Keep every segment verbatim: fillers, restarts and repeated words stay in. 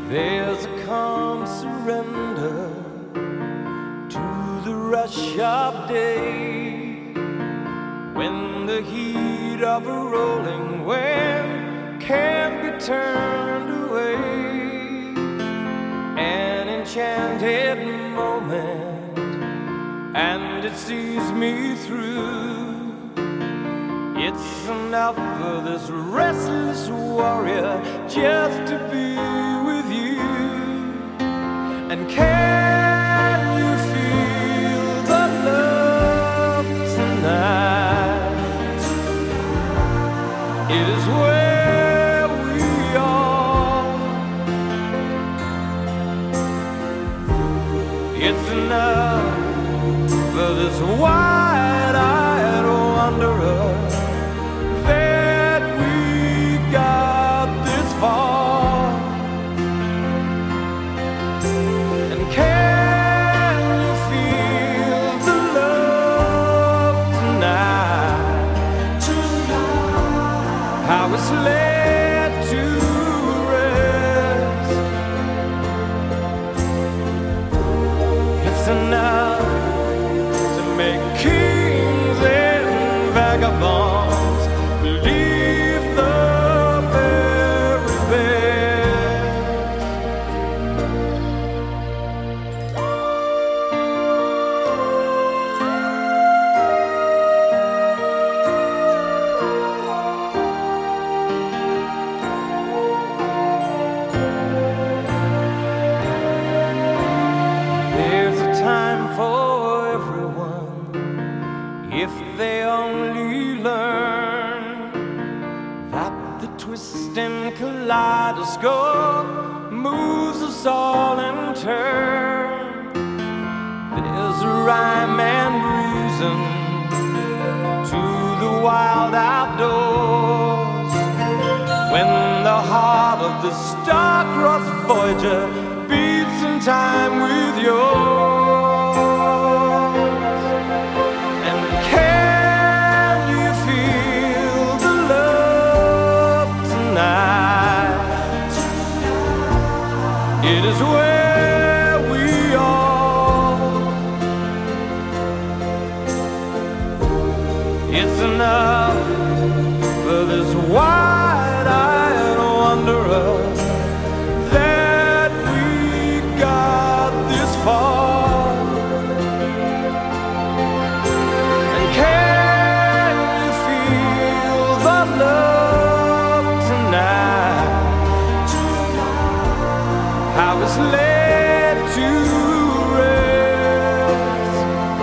There's a calm surrender to the rush of day, when the heat of a rolling wave can't be turned away. An enchanted moment, and it sees me through. It's enough for this restless warrior just to be with you. And can you feel the love tonight? It is where we are. It's enough for this wide-eyed wanderer that we got this far. And can you feel the love tonight? Tonight, how it's laid to rest. It's enough to make kings and vagabonds believe the very best. There's a time for everyone, if they only learn that the twisting kaleidoscope moves us all in turn. There's a rhyme and reason to the wild outdoors, when the heart of the star-crossed Voyager beats in time with yours. It is where we are. It's enough for this wide-eyed wanderer that we got this far. And can you feel the love tonight? How it's laid to rest.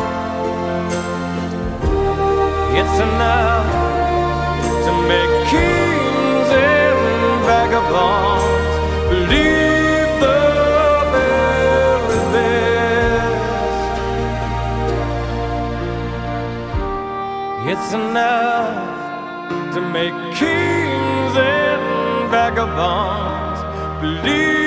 It's enough to make kings and vagabonds believe the very best. It's enough to make kings and vagabonds believe